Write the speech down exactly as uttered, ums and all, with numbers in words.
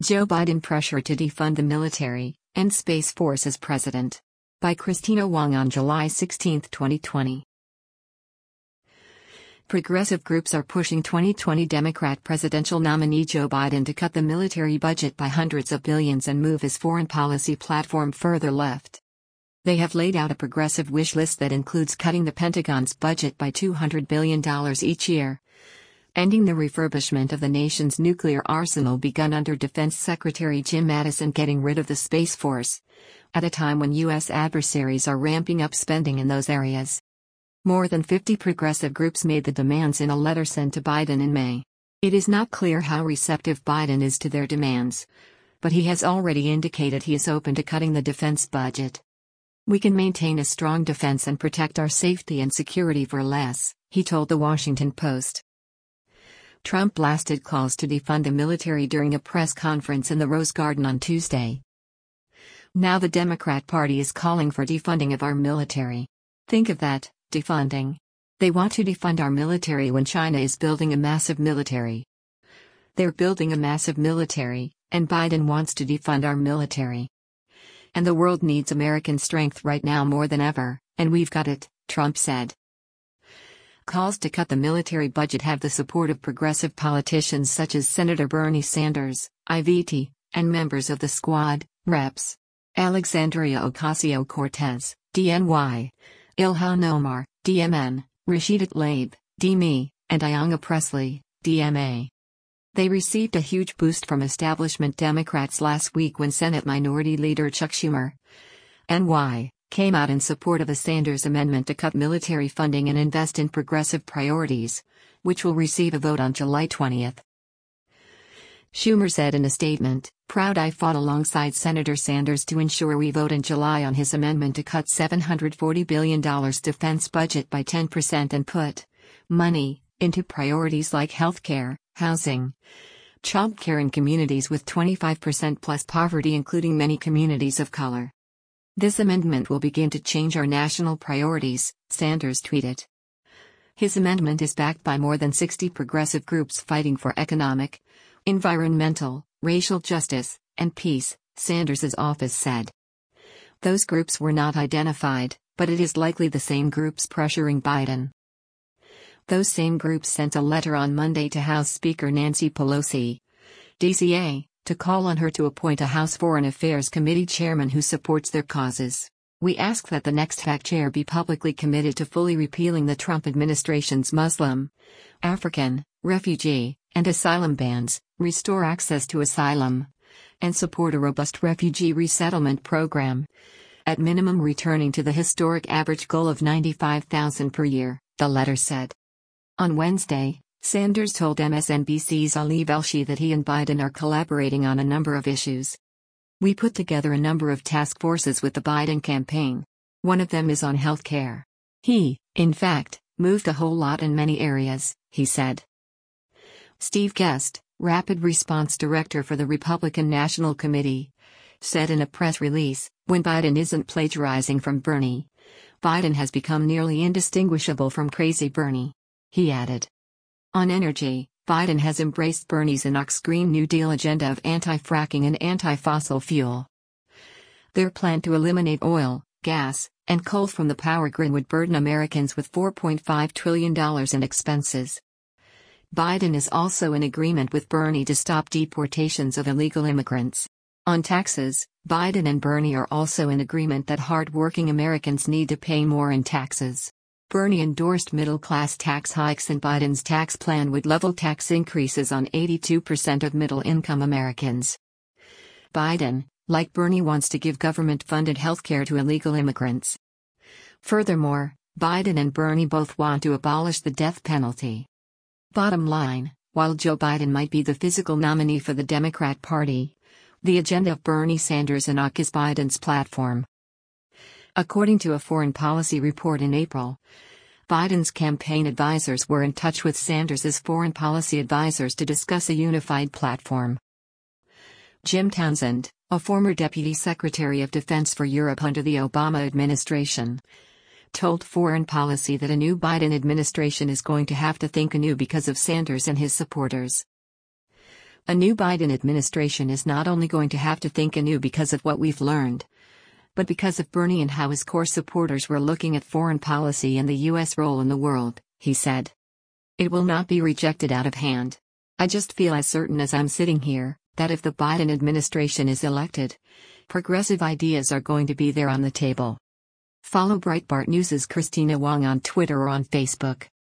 Joe Biden pressured to defund the military and Space Force as president. By Christina Wong on July sixteenth, twenty twenty. Progressive groups are pushing twenty twenty Democrat presidential nominee Joe Biden to cut the military budget by hundreds of billions and move his foreign policy platform further left. They have laid out a progressive wish list that includes cutting the Pentagon's budget by two hundred billion dollars each year, ending the refurbishment of the nation's nuclear arsenal begun under Defense Secretary Jim Mattis, and getting rid of the Space Force, at a time when U S adversaries are ramping up spending in those areas. More than fifty progressive groups made the demands in a letter sent to Biden in May. It is not clear how receptive Biden is to their demands, but he has already indicated he is open to cutting the defense budget. "We can maintain a strong defense and protect our safety and security for less," he told the Washington Post. Trump blasted calls to defund the military during a press conference in the Rose Garden on Tuesday. Now the Democrat Party is calling for defunding of our military. Think of that, defunding. They want to defund our military when China is building a massive military. They're building a massive military, and Biden wants to defund our military. And the world needs American strength right now more than ever, and we've got it, Trump said. Calls to cut the military budget have the support of progressive politicians such as Senator Bernie Sanders, I V T, and members of the Squad, Reps. Alexandria Ocasio-Cortez, D N Y, Ilhan Omar, D M N, Rashida Tlaib, D M E, and Ayanna Pressley, D M A. They received a huge boost from establishment Democrats last week when Senate Minority Leader Chuck Schumer, N Y, came out in support of a Sanders amendment to cut military funding and invest in progressive priorities, which will receive a vote on July twentieth. Schumer said in a statement, "Proud I fought alongside Senator Sanders to ensure we vote in July on his amendment to cut seven hundred forty billion dollars defense budget by ten percent and put money into priorities like healthcare, housing, childcare in communities with twenty-five percent plus poverty, including many communities of color. This amendment will begin to change our national priorities," Sanders tweeted. His amendment is backed by more than sixty progressive groups fighting for economic, environmental, racial justice, and peace, Sanders' office said. Those groups were not identified, but it is likely the same groups pressuring Biden. Those same groups sent a letter on Monday to House Speaker Nancy Pelosi, D C A, to call on her to appoint a House Foreign Affairs Committee chairman who supports their causes. "We ask that the next F A C chair be publicly committed to fully repealing the Trump administration's Muslim, African, refugee, and asylum bans, restore access to asylum, and support a robust refugee resettlement program, at minimum returning to the historic average goal of ninety-five thousand per year," the letter said. On Wednesday, Sanders told M S N B C's Ali Velshi that he and Biden are collaborating on a number of issues. "We put together a number of task forces with the Biden campaign. One of them is on health care. He, in fact, moved a whole lot in many areas," he said. Steve Guest, Rapid Response Director for the Republican National Committee, said in a press release, "When Biden isn't plagiarizing from Bernie, Biden has become nearly indistinguishable from crazy Bernie." He added. On energy, Biden has embraced Bernie's Inox Green New Deal agenda of anti-fracking and anti-fossil fuel. Their plan to eliminate oil, gas, and coal from the power grid would burden Americans with four point five trillion dollars in expenses. Biden is also in agreement with Bernie to stop deportations of illegal immigrants. On taxes, Biden and Bernie are also in agreement that hard-working Americans need to pay more in taxes. Bernie endorsed middle-class tax hikes, and Biden's tax plan would level tax increases on eighty-two percent of middle-income Americans. Biden, like Bernie, wants to give government-funded healthcare to illegal immigrants. Furthermore, Biden and Bernie both want to abolish the death penalty. Bottom line, while Joe Biden might be the physical nominee for the Democrat Party, the agenda of Bernie Sanders and O C is Biden's platform. According to a foreign policy report in April, Biden's campaign advisors were in touch with Sanders' foreign policy advisors to discuss a unified platform. Jim Townsend, a former Deputy Secretary of Defense for Europe under the Obama administration, told Foreign Policy that a new Biden administration is going to have to think anew because of Sanders and his supporters. A new Biden administration is not only going to have to think anew because of what we've learned, but because of Bernie and how his core supporters were looking at foreign policy and the U S role in the world, he said. It will not be rejected out of hand. I just feel as certain as I'm sitting here, that if the Biden administration is elected, progressive ideas are going to be there on the table. Follow Breitbart News' Christina Wong on Twitter or on Facebook.